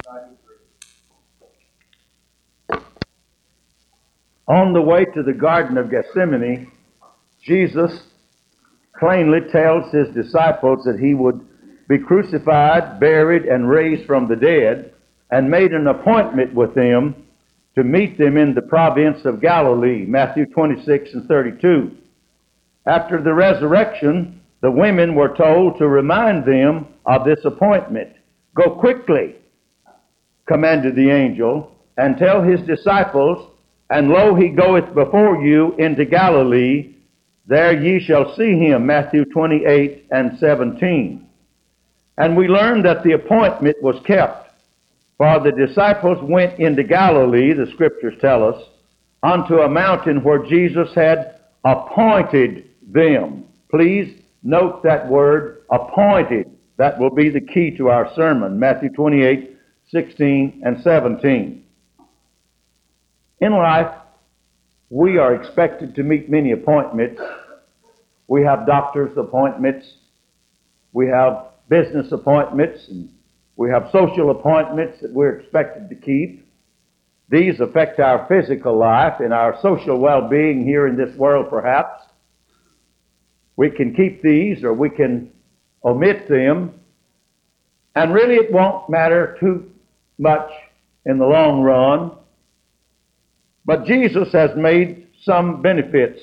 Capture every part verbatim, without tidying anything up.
On the way to the Garden of Gethsemane, Jesus plainly tells his disciples that he would be crucified, buried, and raised from the dead, and made an appointment with them to meet them in the province of Galilee, Matthew twenty-six and thirty-two. After the resurrection, the women were told to remind them of this appointment. Go quickly, commanded the angel, and tell his disciples, and lo, he goeth before you into Galilee, there ye shall see him, Matthew twenty-eight and seventeen. And we learn that the appointment was kept, for the disciples went into Galilee, the scriptures tell us, unto a mountain where Jesus had appointed them. Please note that word, appointed. That will be the key to our sermon, Matthew twenty-eight, sixteen, and seventeen. In life, we are expected to meet many appointments. We have doctor's appointments. We have business appointments. And we have social appointments that we're expected to keep. These affect our physical life and our social well-being here in this world, perhaps. We can keep these or we can omit them. And really it won't matter too much in the long run. But Jesus has made some benefits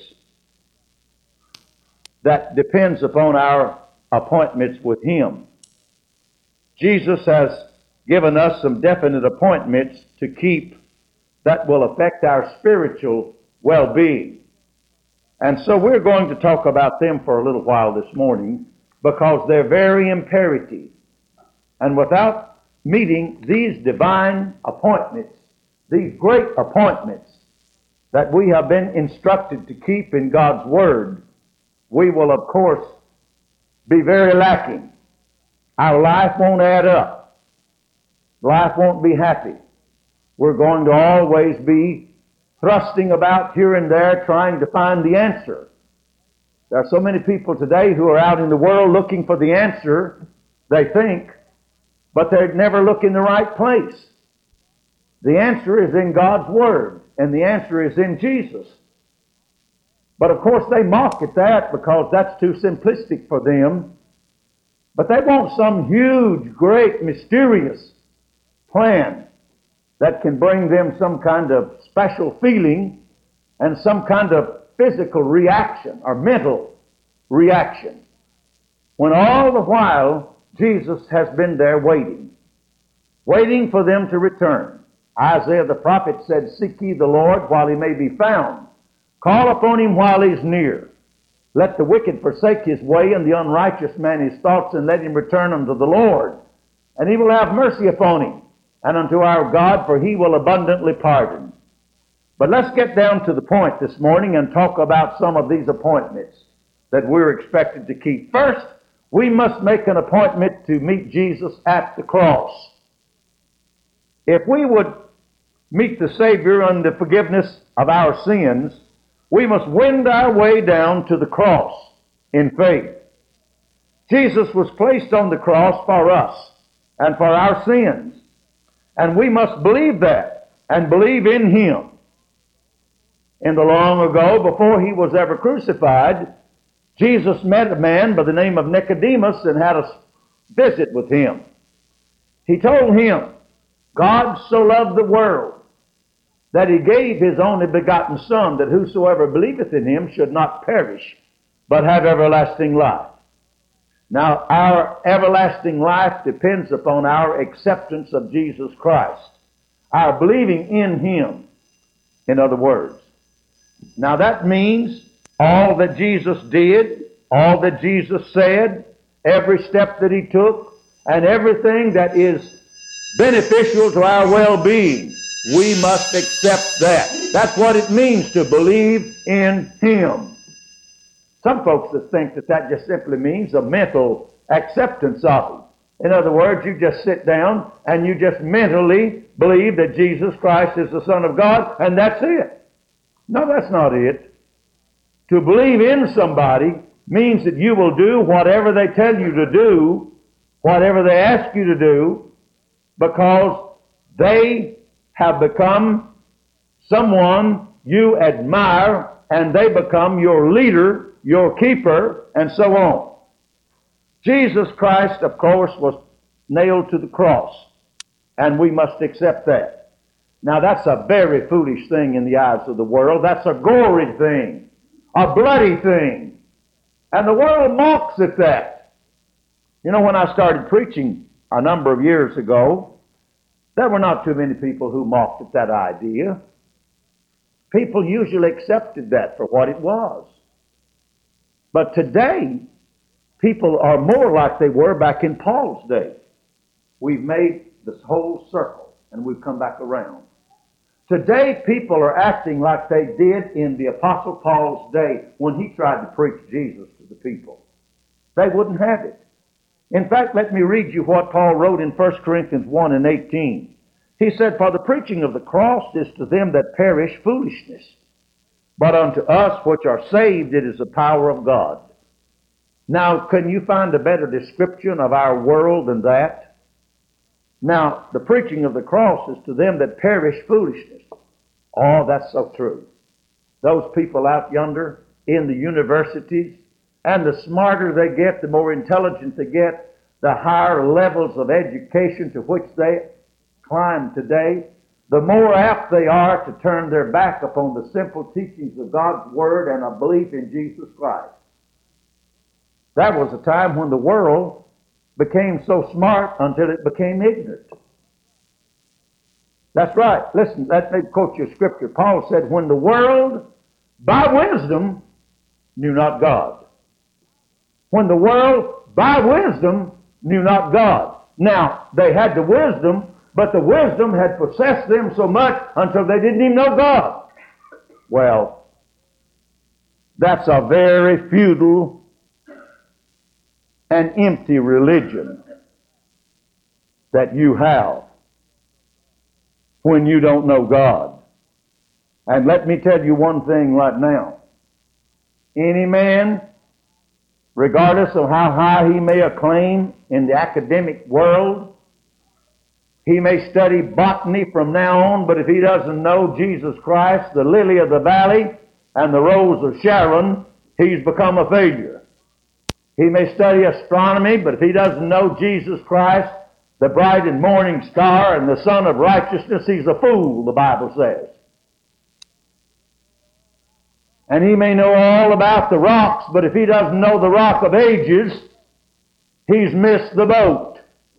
that depends upon our appointments with him. Jesus has given us some definite appointments to keep that will affect our spiritual well-being. And so we're going to talk about them for a little while this morning because they're very imperative. And without meeting these divine appointments, these great appointments that we have been instructed to keep in God's Word, we will, of course, be very lacking. Our life won't add up. Life won't be happy. We're going to always be thrusting about here and there trying to find the answer. There are so many people today who are out in the world looking for the answer, they think, but they never look in the right place. The answer is in God's Word, and the answer is in Jesus. But of course they mock at that because that's too simplistic for them. But they want some huge, great, mysterious plan that can bring them some kind of special feeling and some kind of physical reaction or mental reaction. When all the while Jesus has been there waiting, waiting for them to return. Isaiah the prophet said, "Seek ye the Lord while he may be found. Call upon him while he's near. Let the wicked forsake his way, and the unrighteous man his thoughts, and let him return unto the Lord. And he will have mercy upon him, and unto our God, for he will abundantly pardon." But let's get down to the point this morning and talk about some of these appointments that we're expected to keep. First, we must make an appointment to meet Jesus at the cross. If we would meet the Savior and the forgiveness of our sins, we must wend our way down to the cross in faith. Jesus was placed on the cross for us and for our sins. And we must believe that and believe in him. In the long ago, before he was ever crucified, Jesus met a man by the name of Nicodemus and had a visit with him. He told him, God so loved the world that he gave his only begotten Son, that whosoever believeth in him should not perish, but have everlasting life. Now, our everlasting life depends upon our acceptance of Jesus Christ, our believing in him, in other words. Now, that means all that Jesus did, all that Jesus said, every step that he took, and everything that is beneficial to our well-being. We must accept that. That's what it means to believe in him. Some folks just think that that just simply means a mental acceptance of him. In other words, you just sit down and you just mentally believe that Jesus Christ is the Son of God, and that's it. No, that's not it. To believe in somebody means that you will do whatever they tell you to do, whatever they ask you to do, because They have become someone you admire, and they become your leader, your keeper, and so on. Jesus Christ, of course, was nailed to the cross, and we must accept that. Now, that's a very foolish thing in the eyes of the world. That's a gory thing, a bloody thing, and the world mocks at that. You know, when I started preaching a number of years ago, there were not too many people who mocked at that idea. People usually accepted that for what it was. But today, people are more like they were back in Paul's day. We've made this whole circle, and we've come back around. Today, people are acting like they did in the Apostle Paul's day when he tried to preach Jesus to the people. They wouldn't have it. In fact, let me read you what Paul wrote in First Corinthians one and eighteen. He said, "For the preaching of the cross is to them that perish foolishness, but unto us which are saved it is the power of God." Now, can you find a better description of our world than that? Now, the preaching of the cross is to them that perish foolishness. Oh, that's so true. Those people out yonder in the universities, and the smarter they get, the more intelligent they get, the higher levels of education to which they climb today, the more apt they are to turn their back upon the simple teachings of God's Word and a belief in Jesus Christ. That was a time when the world became so smart until it became ignorant. That's right. Listen, let me quote you a scripture. Paul said, "When the world, by wisdom, knew not God." When the world, by wisdom, knew not God. Now, they had the wisdom, but the wisdom had possessed them so much until they didn't even know God. Well, that's a very futile and empty religion that you have when you don't know God. And let me tell you one thing right now. Any man, regardless of how high he may acclaim in the academic world, he may study botany from now on, but if he doesn't know Jesus Christ, the lily of the valley and the rose of Sharon, he's become a failure. He may study astronomy, but if he doesn't know Jesus Christ, the bright and morning star and the sun of righteousness, he's a fool, the Bible says. And he may know all about the rocks, but if he doesn't know the rock of ages, he's missed the boat.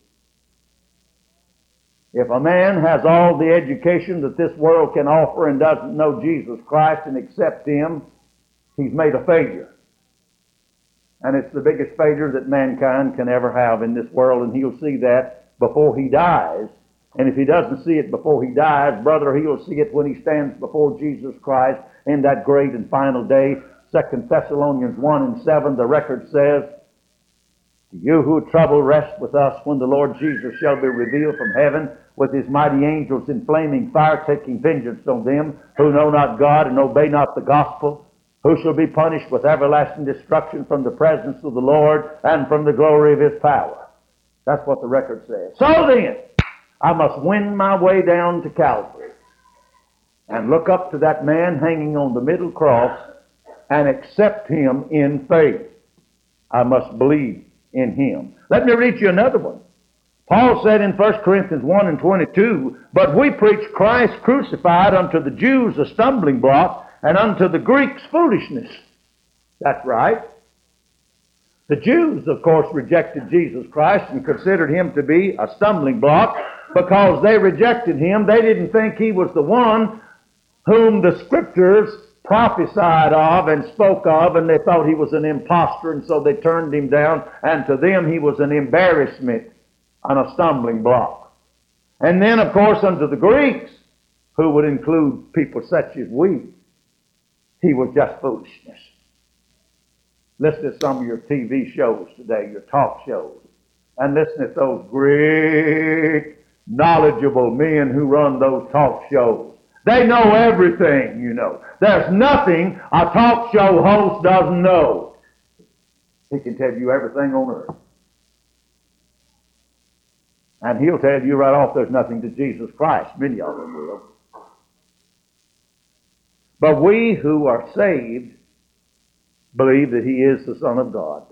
If a man has all the education that this world can offer and doesn't know Jesus Christ and accept Him, he's made a failure. And it's the biggest failure that mankind can ever have in this world, and he'll see that before he dies. And if he doesn't see it before he dies, brother, he'll see it when he stands before Jesus Christ in that great and final day. Second Thessalonians one and seven, the record says, "You who trouble, rest with us when the Lord Jesus shall be revealed from heaven with His mighty angels in flaming fire, taking vengeance on them who know not God and obey not the gospel, who shall be punished with everlasting destruction from the presence of the Lord and from the glory of His power." That's what the record says. So then, I must win my way down to Calvary and look up to that man hanging on the middle cross and accept Him in faith. I must believe in Him. Let me read you another one. Paul said in First Corinthians one and twenty-two, "But we preach Christ crucified, unto the Jews a stumbling block, and unto the Greeks foolishness." That's right. The Jews, of course, rejected Jesus Christ and considered Him to be a stumbling block because they rejected Him. They didn't think He was the one whom the Scriptures prophesied of and spoke of, and they thought He was an impostor, and so they turned Him down, and to them He was an embarrassment and a stumbling block. And then, of course, unto the Greeks, who would include people such as we, He was just foolishness. Listen to some of your T V shows today, your talk shows, and listen to those great, knowledgeable men who run those talk shows. They know everything, you know. There's nothing a talk show host doesn't know. He can tell you everything on earth. And he'll tell you right off there's nothing to Jesus Christ. Many of them will. But we who are saved believe that he is the Son of God.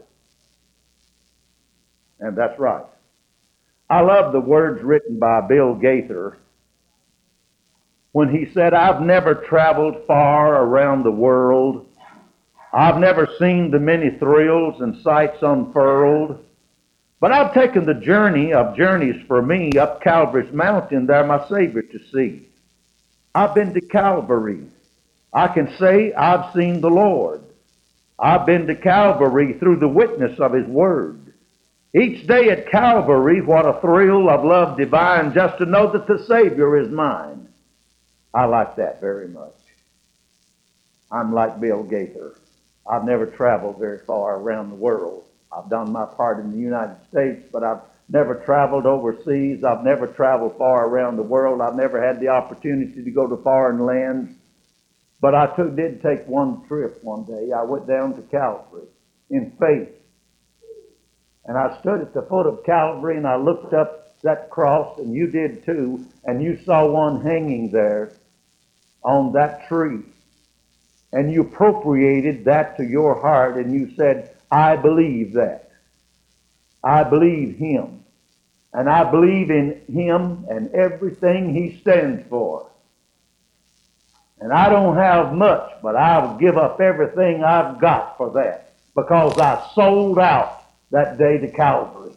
And that's right. I love the words written by Bill Gaither when he said, I've never traveled far around the world. I've never seen the many thrills and sights unfurled. But I've taken the journey of journeys for me up Calvary's mountain there my Savior to see. I've been to Calvary. I can say I've seen the Lord. I've been to Calvary through the witness of his word. Each day at Calvary, what a thrill of love divine just to know that the Savior is mine. I like that very much. I'm like Bill Gaither. I've never traveled very far around the world. I've done my part in the United States, but I've never traveled overseas. I've never traveled far around the world. I've never had the opportunity to go to foreign lands. But I took, did take one trip one day. I went down to Calvary in faith. And I stood at the foot of Calvary and I looked up that cross, and you did too, and you saw one hanging there on that tree. And you appropriated that to your heart and you said, I believe that. I believe him. And I believe in him and everything he stands for. And I don't have much, but I'll give up everything I've got for that, because I sold out that day to Calvary.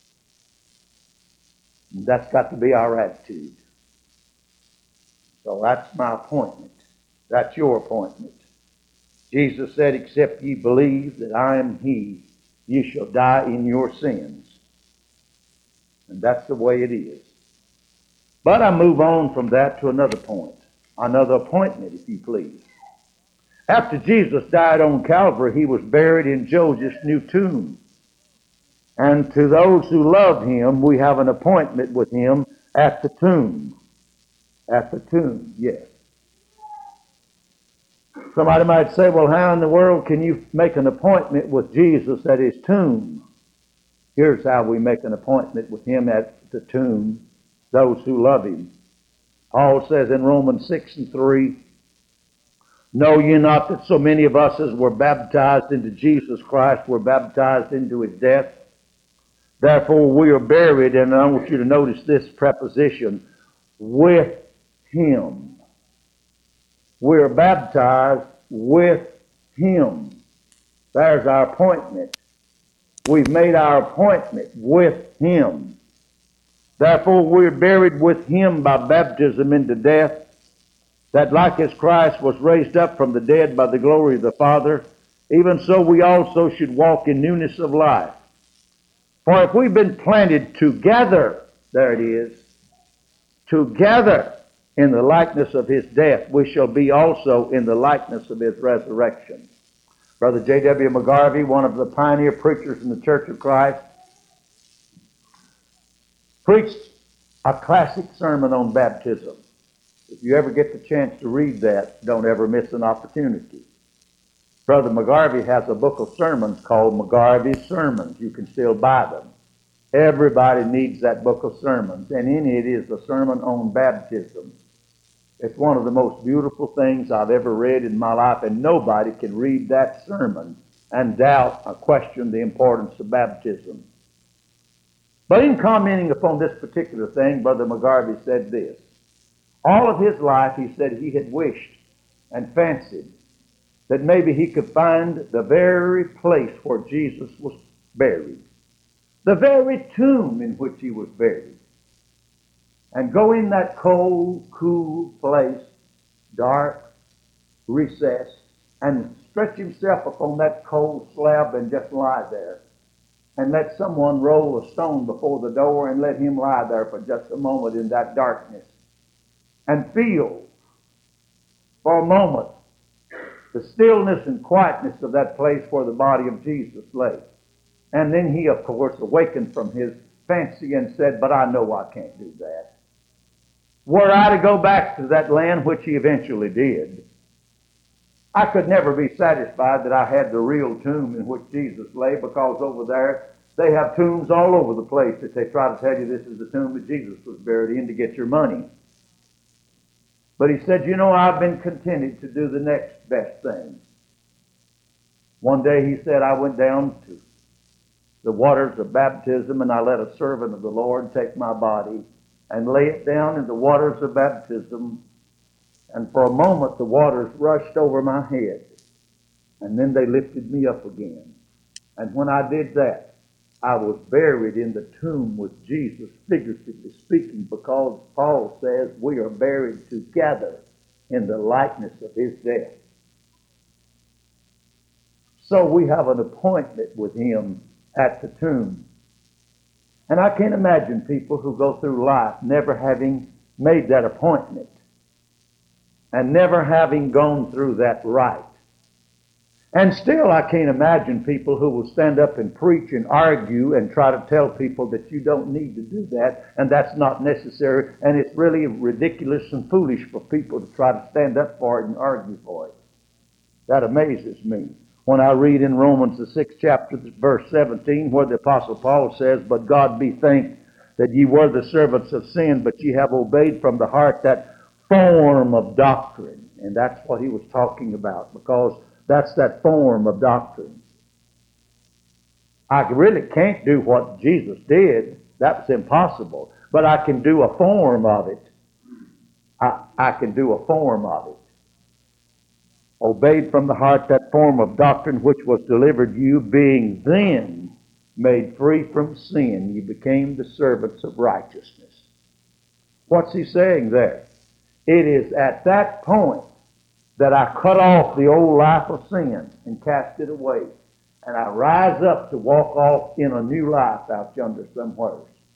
And that's got to be our attitude. So that's my appointment. That's your appointment. Jesus said, except ye believe that I am he, ye shall die in your sins. And that's the way it is. But I move on from that to another point. Another appointment, if you please. After Jesus died on Calvary, he was buried in Joseph's new tomb. And to those who love him, we have an appointment with him at the tomb. At the tomb, yes. Somebody might say, well, how in the world can you make an appointment with Jesus at his tomb? Here's how we make an appointment with him at the tomb, those who love him. Paul says in Romans six and three, know ye not that so many of us as were baptized into Jesus Christ were baptized into his death? Therefore we are buried, and I want you to notice this preposition, with him. We are baptized with him. There's our appointment. We've made our appointment with him. Therefore we are buried with him by baptism into death, that like as Christ was raised up from the dead by the glory of the Father, even so we also should walk in newness of life. For if we've been planted together, there it is, together in the likeness of his death, we shall be also in the likeness of his resurrection. Brother J W McGarvey, one of the pioneer preachers in the Church of Christ, preached a classic sermon on baptism. If you ever get the chance to read that, don't ever miss an opportunity. Brother McGarvey has a book of sermons called McGarvey's Sermons. You can still buy them. Everybody needs that book of sermons, and in it is a sermon on baptism. It's one of the most beautiful things I've ever read in my life, and nobody can read that sermon and doubt or question the importance of baptism. But in commenting upon this particular thing, Brother McGarvey said this. All of his life, he said, he had wished and fancied that maybe he could find the very place where Jesus was buried, the very tomb in which he was buried, and go in that cold, cool place, dark, recessed, and stretch himself upon that cold slab and just lie there, and let someone roll a stone before the door and let him lie there for just a moment in that darkness and feel for a moment the stillness and quietness of that place where the body of Jesus lay. And then he, of course, awakened from his fancy and said, but I know I can't do that. Were I to go back to that land, which he eventually did, I could never be satisfied that I had the real tomb in which Jesus lay, because over there They have tombs all over the place that they try to tell you this is the tomb that Jesus was buried in to get your money. But he said, you know, I've been contented to do the next best thing. One day he said, I went down to the waters of baptism and I let a servant of the Lord take my body and lay it down in the waters of baptism. And for a moment the waters rushed over my head. And then they lifted me up again. And when I did that, I was buried in the tomb with Jesus, figuratively speaking, because Paul says we are buried together in the likeness of his death. So we have an appointment with him at the tomb. And I can't imagine people who go through life never having made that appointment and never having gone through that rite. And still I can't imagine people who will stand up and preach and argue and try to tell people that you don't need to do that and that's not necessary, and it's really ridiculous and foolish for people to try to stand up for it and argue for it. That amazes me. When I read in Romans the sixth chapter, verse seventeen, where the Apostle Paul says, but God be thanked that ye were the servants of sin, but ye have obeyed from the heart that form of doctrine. And that's what he was talking about, because that's that form of doctrine. I really can't do what Jesus did. That was impossible. But I can do a form of it. I, I can do a form of it. Obeyed from the heart that form of doctrine which was delivered you, being then made free from sin, you became the servants of righteousness. What's he saying there? It is at that point that I cut off the old life of sin and cast it away. And I rise up to walk off in a new life out yonder somewhere.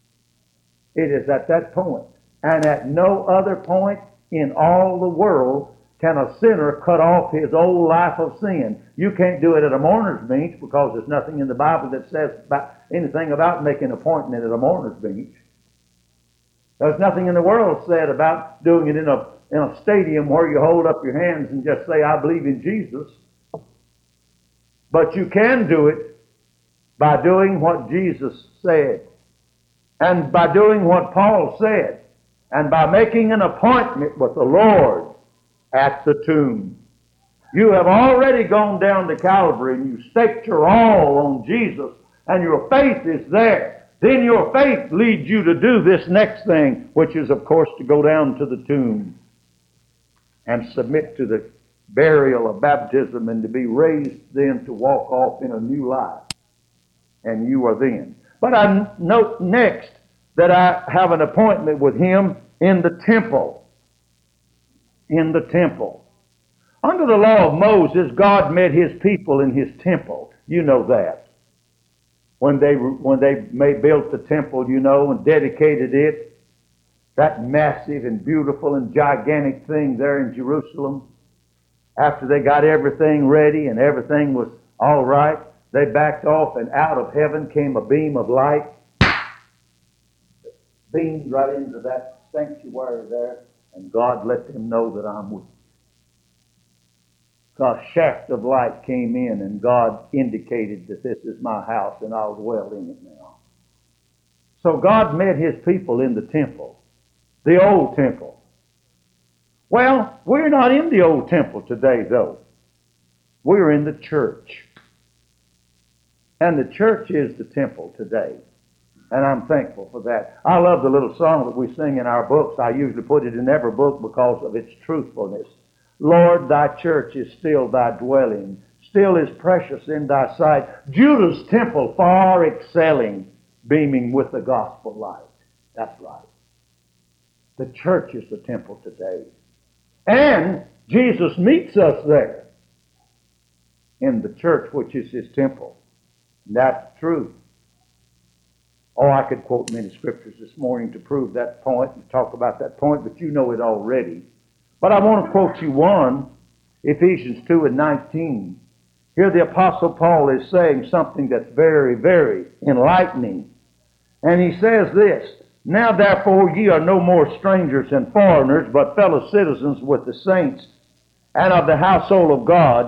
It is at that point, and at no other point in all the world can a sinner cut off his old life of sin. You can't do it at a mourner's bench, because there's nothing in the Bible that says about anything about making an appointment at a mourner's bench. There's nothing in the world said about doing it in a in a stadium where you hold up your hands and just say, I believe in Jesus. But you can do it by doing what Jesus said, and by doing what Paul said, and by making an appointment with the Lord at the tomb. You have already gone down to Calvary and you staked your all on Jesus, and your faith is there. Then your faith leads you to do this next thing, which is, of course, to go down to the tomb and submit to the burial of baptism, and to be raised then to walk off in a new life. And you are then. But I note next that I have an appointment with him in the temple. In the temple. Under the law of Moses, God met his people in his temple. You know that. When they, when they made, built the temple, you know, and dedicated it, that massive and beautiful and gigantic thing there in Jerusalem, after they got everything ready and everything was all right, they backed off, and out of heaven came a beam of light, beamed right into that sanctuary there, and God let them know that I'm with you. A shaft of light came in, and God indicated that this is my house and I'll dwell in it now. So God met his people in the temple, the old temple. Well, we're not in the old temple today, though. We're in the church. And the church is the temple today. And I'm thankful for that. I love the little song that we sing in our books. I usually put it in every book because of its truthfulness. Lord, thy church is still thy dwelling, still is precious in thy sight. Judah's temple far excelling, beaming with the gospel light. That's right. The church is the temple today. And Jesus meets us there in the church, which is his temple. And that's true. Oh, I could quote many scriptures this morning to prove that point and talk about that point, but you know it already. But I want to quote you one, Ephesians two and nineteen. Here the Apostle Paul is saying something that's very, very enlightening. And he says this, now therefore ye are no more strangers and foreigners, but fellow citizens with the saints and of the household of God,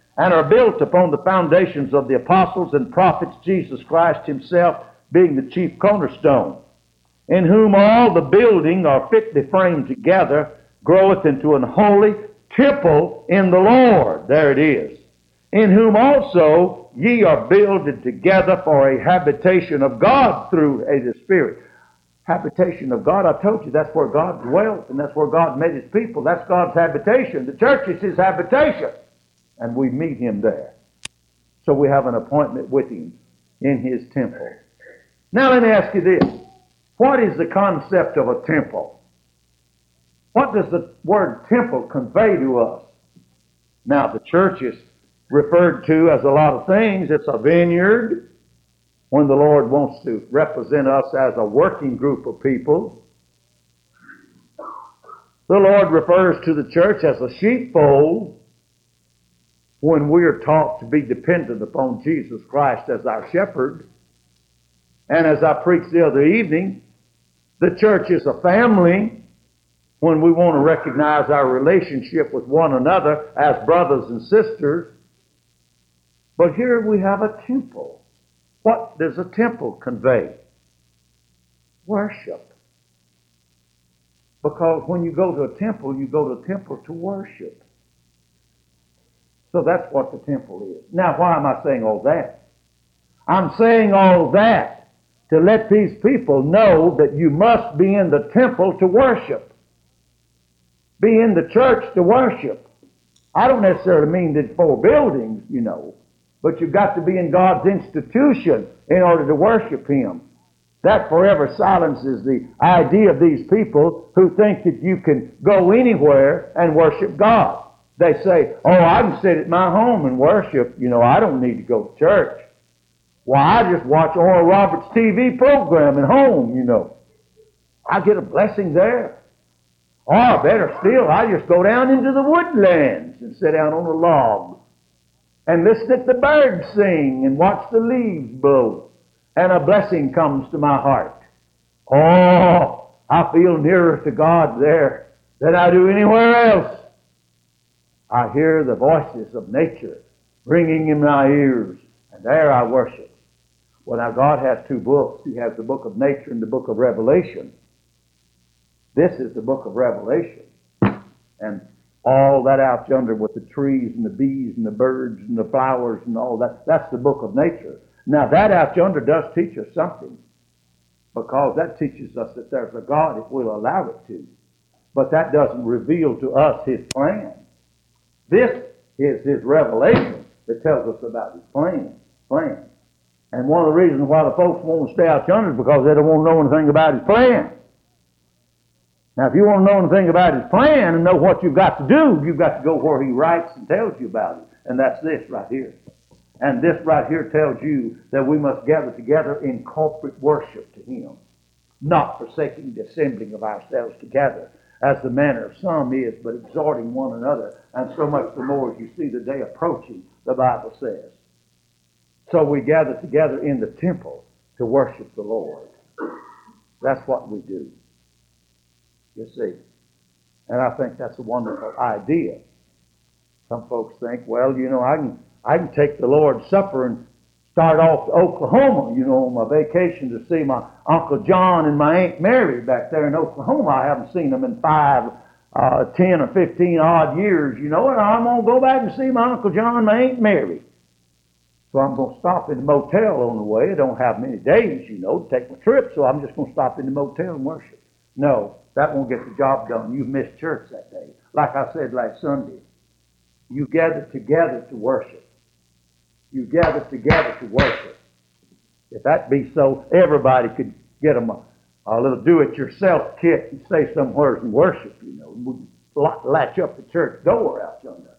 and are built upon the foundations of the apostles and prophets, Jesus Christ himself being the chief cornerstone, in whom all the building are fitly framed together, groweth into an holy temple in the Lord. There it is. In whom also ye are builded together for a habitation of God through the Spirit. Habitation of God, I told you, that's where God dwelt, and that's where God made his people. That's God's habitation. The church is his habitation, and we meet him there. So we have an appointment with him in his temple. Now let me ask you this. What is the concept of a temple? What does the word temple convey to us? Now, the church is referred to as a lot of things. It's a vineyard, when the Lord wants to represent us as a working group of people. The Lord refers to the church as a sheepfold, when we are taught to be dependent upon Jesus Christ as our shepherd. And as I preached the other evening, the church is a family, when we want to recognize our relationship with one another as brothers and sisters. But here we have a temple. What does a temple convey? Worship. Because when you go to a temple, you go to a temple to worship. So that's what the temple is. Now, why am I saying all that? I'm saying all that to let these people know that you must be in the temple to worship. Be in the church to worship. I don't necessarily mean the four buildings, you know, but you've got to be in God's institution in order to worship him. That forever silences the idea of these people who think that you can go anywhere and worship God. They say, oh, I can sit at my home and worship. You know, I don't need to go to church. Well, I just watch Oral Roberts' T V program at home, you know. I get a blessing there. Or better still, I just go down into the woodlands and sit down on a log and listen at the birds sing and watch the leaves blow. And a blessing comes to my heart. Oh, I feel nearer to God there than I do anywhere else. I hear the voices of nature ringing in my ears, and there I worship. Well, now God has two books. He has the book of nature and the book of Revelation. This is the book of Revelation. And all that out yonder with the trees and the bees and the birds and the flowers and all that, that's the book of nature. Now that out yonder does teach us something, because that teaches us that there's a God if we'll allow it to. But that doesn't reveal to us his plan. This is his revelation that tells us about his plan. plan. And one of the reasons why the folks want to stay out yonder is because they don't want to know anything about his plan. Now, if you want to know anything about his plan and know what you've got to do, you've got to go where he writes and tells you about it. And that's this right here. And this right here tells you that we must gather together in corporate worship to him, not forsaking the assembling of ourselves together, as the manner of some is, but exhorting one another, and so much the more as you see the day approaching, the Bible says. So we gather together in the temple to worship the Lord. That's what we do. You see. And I think that's a wonderful idea. Some folks think, well, you know, I can I can take the Lord's Supper and start off to Oklahoma, you know, on my vacation to see my Uncle John and my Aunt Mary back there in Oklahoma. I haven't seen them in five, uh, ten or fifteen odd years, you know, and I'm going to go back and see my Uncle John and my Aunt Mary. So I'm going to stop in the motel on the way. I don't have many days, you know, to take my trip, so I'm just going to stop in the motel and worship. No, that won't get the job done. You've missed church that day. Like I said last Sunday, you gather together to worship. You gather together to worship. If that be so, everybody could get them a, a little do-it-yourself kit and stay somewhere and worship, you know. And latch up the church door out yonder.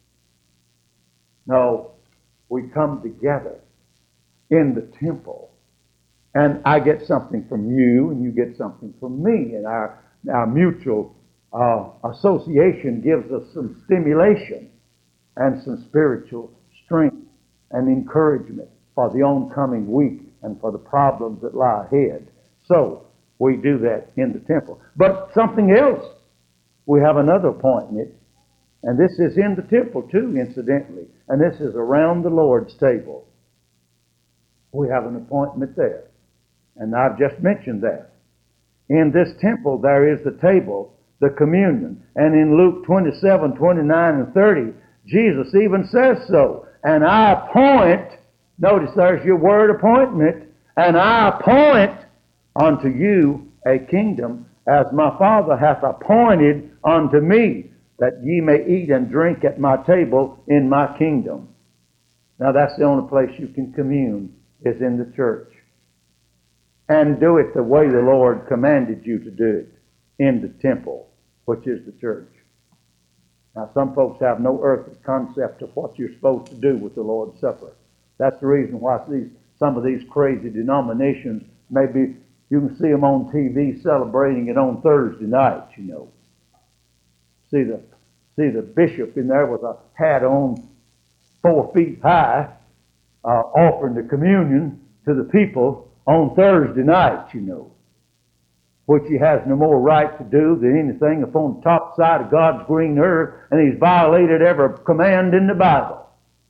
No, we come together in the temple. And I get something from you, and you get something from me. And our, our mutual uh, association gives us some stimulation and some spiritual strength and encouragement for the oncoming week and for the problems that lie ahead. So we do that in the temple. But something else, we have another appointment And this is in the temple too, incidentally. And this is around the Lord's table. We have an appointment there. And I've just mentioned that. In this temple there is the table, the communion. And in Luke twenty-seven, twenty-nine, and thirty, Jesus even says so. And I appoint, notice there's your word appointment, and I appoint unto you a kingdom as my Father hath appointed unto me, that ye may eat and drink at my table in my kingdom. Now that's the only place you can commune, is in the church. And do it the way the Lord commanded you to do it, in the temple, which is the church. Now some folks have no earthly concept of what you're supposed to do with the Lord's Supper. That's the reason why these, some of these crazy denominations, maybe you can see them on T V celebrating it on Thursday night, you know. See the, see the bishop in there with a hat on four feet high, uh, offering the communion to the people on Thursday night, you know, which he has no more right to do than anything upon the top side of God's green earth, and he's violated every command in the Bible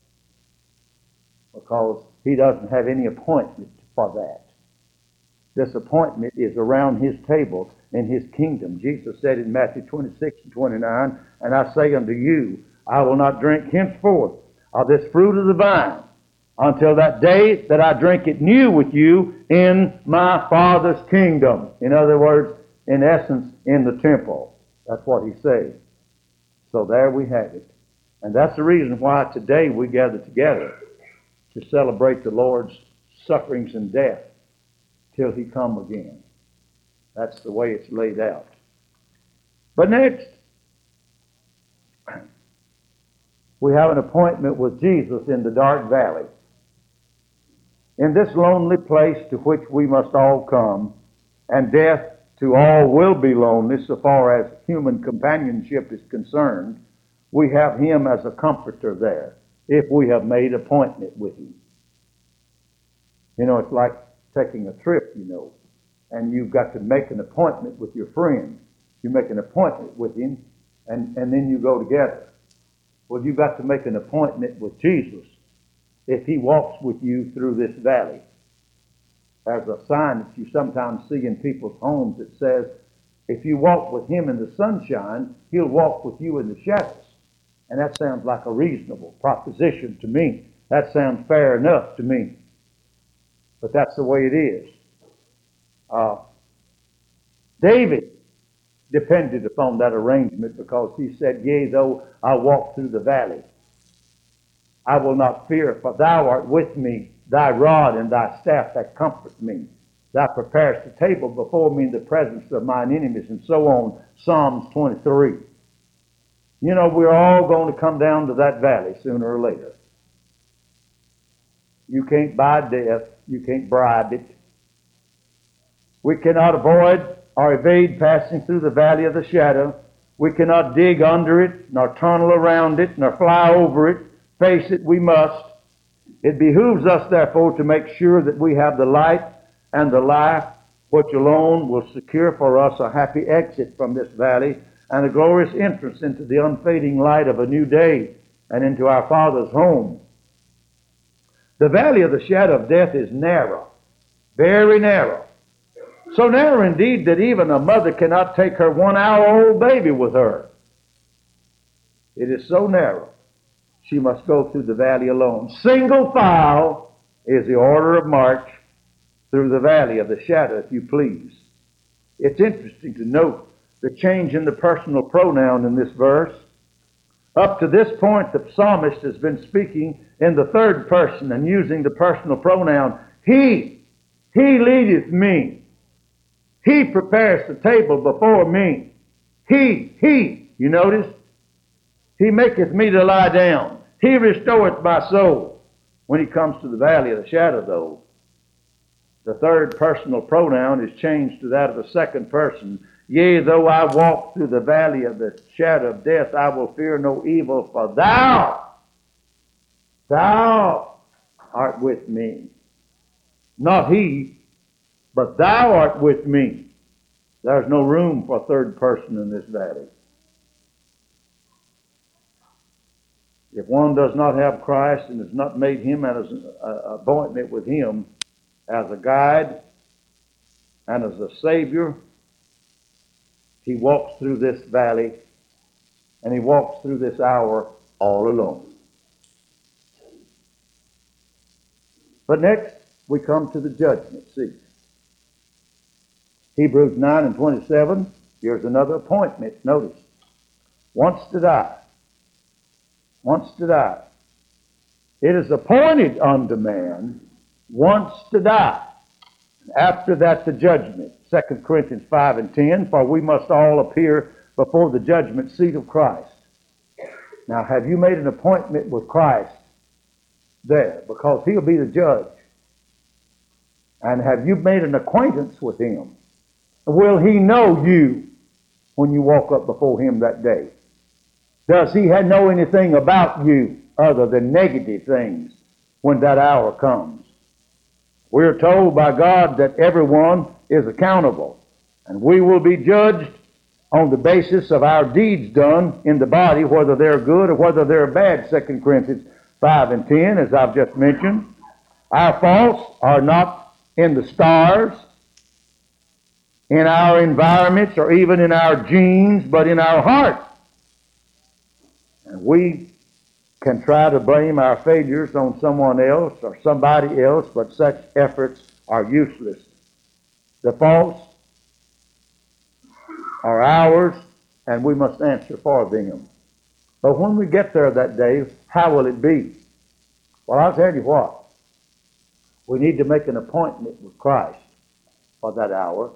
because he doesn't have any appointment for that. This appointment is around his table in his kingdom. Jesus said in Matthew twenty-six and twenty-nine, and I say unto you, I will not drink henceforth of this fruit of the vine until that day that I drink it new with you in my Father's kingdom. In other words, in essence, in the temple. That's what he said. So there we have it. And that's the reason why today we gather together to celebrate the Lord's sufferings and death till he come again. That's the way it's laid out. But next, we have an appointment with Jesus in the dark valley. In this lonely place to which we must all come, and death to all will be lonely so far as human companionship is concerned, we have him as a comforter there, if we have made appointment with him. You know, it's like taking a trip, you know, and you've got to make an appointment with your friend. You make an appointment with him, and, and then you go together. Well, you've got to make an appointment with Jesus if he walks with you through this valley. There's a sign that you sometimes see in people's homes that says, if you walk with him in the sunshine, he'll walk with you in the shadows. And that sounds like a reasonable proposition to me. That sounds fair enough to me. But that's the way it is. Uh, David depended upon that arrangement because he said, yea, though I walk through the valley, I will not fear, for thou art with me, thy rod and thy staff that comfort me. Thou preparest the table before me in the presence of mine enemies, and so on. Psalms twenty-three. You know, we're all going to come down to that valley sooner or later. You can't buy death. You can't bribe it. We cannot avoid or evade passing through the valley of the shadow. We cannot dig under it, nor tunnel around it, nor fly over it. Face it, we must. It behooves us, therefore, to make sure that we have the light and the life which alone will secure for us a happy exit from this valley and a glorious entrance into the unfading light of a new day and into our Father's home. The valley of the shadow of death is narrow, very narrow. So narrow indeed that even a mother cannot take her one-hour-old baby with her. It is so narrow. She must go through the valley alone. Single file is the order of march through the valley of the shadow, if you please. It's interesting to note the change in the personal pronoun in this verse. Up to this point, the psalmist has been speaking in the third person and using the personal pronoun he. He leadeth me. He prepares the table before me. He, he, you notice? He maketh me to lie down. He restoreth my soul. When he comes to the valley of the shadow, though, the third personal pronoun is changed to that of the second person. Yea, though I walk through the valley of the shadow of death, I will fear no evil, for thou, thou art with me. Not he, but thou art with me. There's no room for a third person in this valley. If one does not have Christ and has not made him as an appointment with him as a guide and as a Savior, he walks through this valley and he walks through this hour all alone. But next, we come to the judgment seat. Hebrews nine and twenty-seven, here's another appointment. Notice, once to die. Once to die. It is appointed unto man once to die. After that, the judgment. Second Corinthians five and ten, for we must all appear before the judgment seat of Christ. Now, have you made an appointment with Christ there? Because he'll be the judge. And have you made an acquaintance with him? Will he know you when you walk up before him that day? Does he know anything about you other than negative things when that hour comes? We're told by God that everyone is accountable, and we will be judged on the basis of our deeds done in the body, whether they're good or whether they're bad. Second Corinthians five and ten, as I've just mentioned. Our faults are not in the stars, in our environments, or even in our genes, but in our heart. And we can try to blame our failures on someone else or somebody else, but such efforts are useless. The faults are ours, and we must answer for them. But when we get there that day, how will it be? Well, I'll tell you what. We need to make an appointment with Christ for that hour,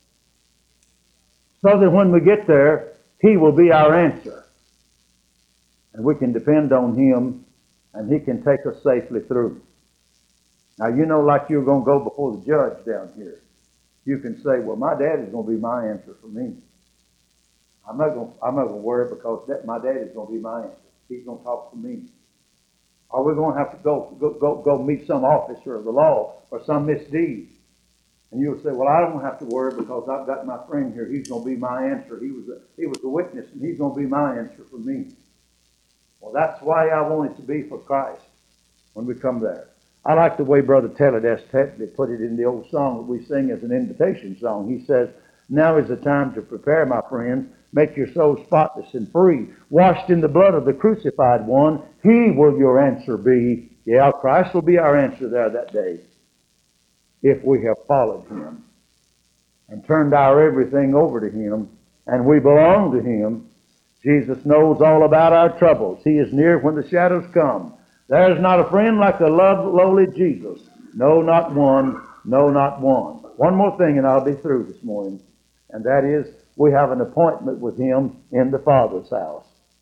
so that when we get there, he will be our answer. And we can depend on him, and he can take us safely through. Now, you know, like you're going to go before the judge down here. You can say, well, my daddy's going to be my answer for me. I'm not going I'm not going to worry because that, my daddy's going to be my answer. He's going to talk to me. Or we're going to have to go, go, go, go meet some officer of the law or some misdeed. And you'll say, well, I don't have to worry because I've got my friend here. He's going to be my answer. He was a, he was a witness, and he's going to be my answer for me. Well, that's why I want it to be for Christ when we come there. I like the way Brother Taylor S. Tetley put it in the old song that we sing as an invitation song. He says, now is the time to prepare, my friends. Make your soul spotless and free. Washed in the blood of the crucified one, he will your answer be. Yeah, Christ will be our answer there that day if we have followed him and turned our everything over to him, and we belong to him. Jesus knows all about our troubles. He is near when the shadows come. There is not a friend like the love, lowly Jesus. No, not one. No, not one. One more thing, and I'll be through this morning, and that is we have an appointment with him in the Father's house.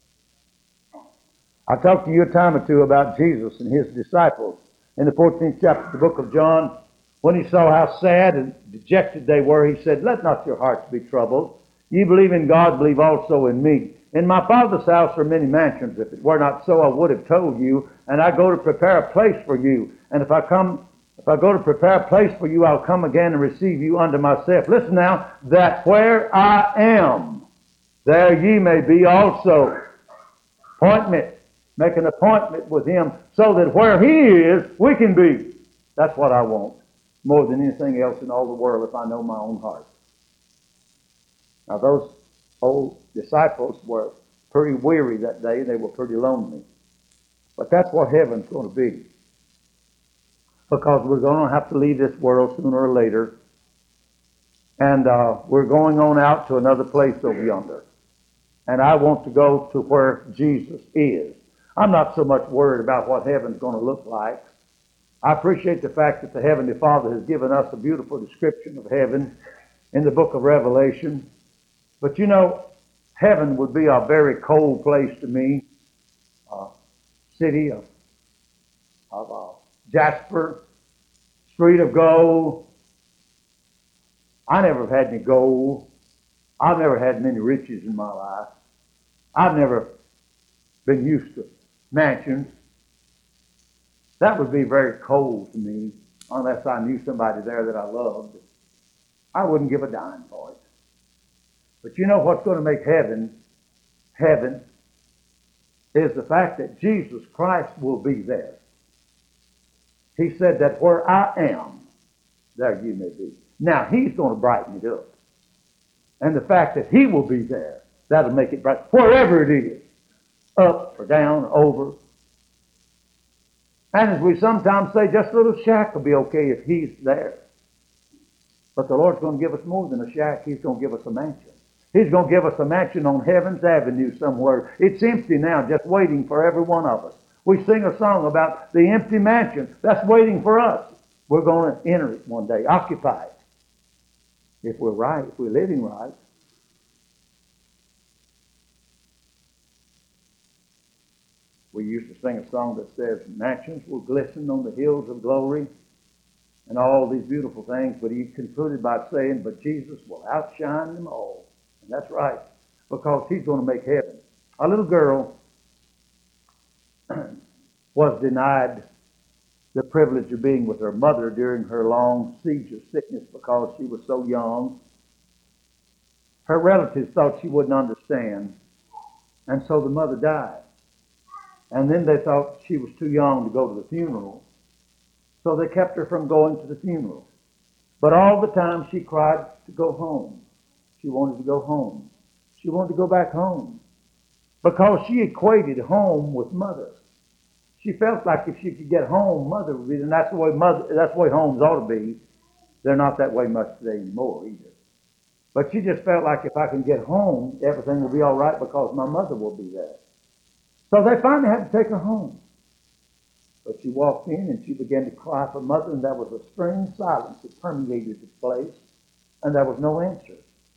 I talked to you a time or two about Jesus and his disciples in the fourteenth chapter of the book of John. When he saw how sad and dejected they were, he said, let not your hearts be troubled. Ye believe in God, believe also in me. In my Father's house are many mansions. If it were not so, I would have told you. And I go to prepare a place for you. And if I come, if I go to prepare a place for you, I'll come again and receive you unto myself. Listen now, that where I am, there ye may be also. Appointment. Make an appointment with him so that where he is, we can be. That's what I want more than anything else in all the world if I know my own heart. Now, those old disciples were pretty weary that day. They were pretty lonely. But that's what heaven's going to be. Because we're going to have to leave this world sooner or later. And uh, we're going on out to another place over yonder. And I want to go to where Jesus is. I'm not so much worried about what heaven's going to look like. I appreciate the fact that the Heavenly Father has given us a beautiful description of heaven in the book of Revelation. But you know, heaven would be a very cold place to me. A city of, of uh, jasper, street of gold. I never had any gold. I've never had many riches in my life. I've never been used to mansions. That would be very cold to me unless I knew somebody there that I loved. I wouldn't give a dime for it. But you know what's going to make heaven, heaven, is the fact that Jesus Christ will be there. He said that where I am, there you may be. Now, He's going to brighten it up. And the fact that He will be there, that'll make it bright. Wherever it is, up or down or over. And as we sometimes say, just a little shack will be okay if He's there. But the Lord's going to give us more than a shack. He's going to give us a mansion. He's going to give us a mansion on Heaven's Avenue somewhere. It's empty now, just waiting for every one of us. We sing a song about the empty mansion. That's waiting for us. We're going to enter it one day, occupy it. If we're right, if we're living right. We used to sing a song that says, mansions will glisten on the hills of glory, and all these beautiful things, but he concluded by saying, but Jesus will outshine them all. And that's right, because He's going to make heaven. A little girl was denied the privilege of being with her mother during her long siege of sickness because she was so young. Her relatives thought she wouldn't understand, and so the mother died. And then they thought she was too young to go to the funeral, so they kept her from going to the funeral. But all the time she cried to go home. She wanted to go home. She wanted to go back home because she equated home with mother. She felt like if she could get home, mother would be, and that's the way mother, that's the way homes ought to be. They're not that way much today anymore either. But she just felt like if I can get home, everything will be all right because my mother will be there. So they finally had to take her home. But she walked in and she began to cry for mother, and there was a strange silence that permeated the place, and there was no answer.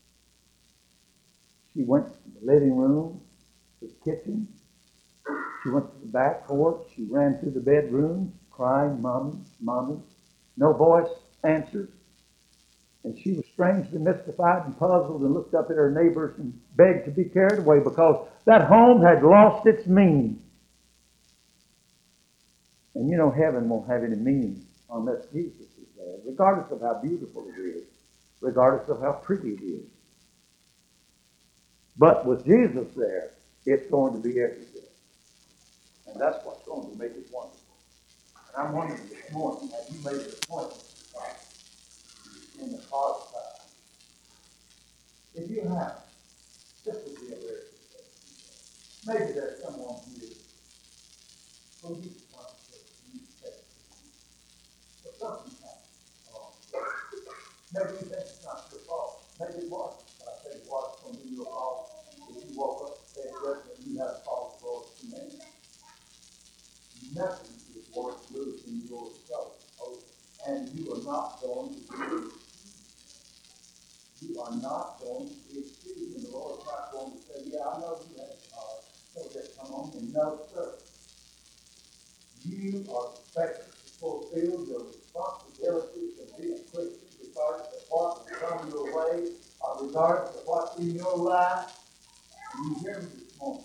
She went to the living room, to the kitchen. She went to the back porch. She ran through the bedroom, crying, Mommy, Mommy. No voice answered. And she was strangely mystified and puzzled and looked up at her neighbors and begged to be carried away because that home had lost its meaning. And you know, heaven won't have any meaning unless Jesus is there, regardless of how beautiful it is, regardless of how pretty it is. But with Jesus there, it's going to be everywhere. And that's what's going to make it wonderful. And I'm wondering this morning, have you made an appointment with Christ in the heart of God? If you have, this would be a very good thing. Maybe there's someone here who you want to you say, but something happened along the way. Maybe you think it's not your fault. Maybe it was. But I tell you what, it's going to be your fault. If you woke up and said, that you have a fault of Lord's command. Nothing is worth losing your soul. Oh, and you are not going to be excused. You are not going to be excused. And the Lord's not going to say, yeah, I know you have a heart. So just come on and no, sir. You are expected to fulfill your responsibilities of being a Christian, regardless of what will come your way, or regardless of what's in your life. And you hear me this morning.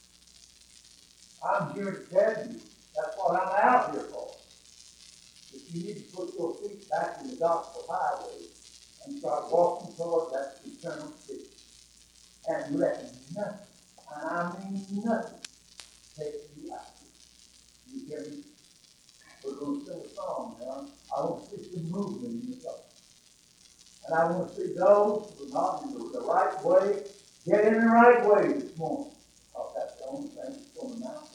I'm here to tell you that's what I'm out here for. But you need to put your feet back in the gospel highway and start walking toward that eternal city. And let nothing, and I mean nothing, take you out. You hear me? We're going to sing a song now. I want to see some movement in the song. And I want to see those who are not in the, the right way get in the right way this morning. Because that's the only thing that's going to matter.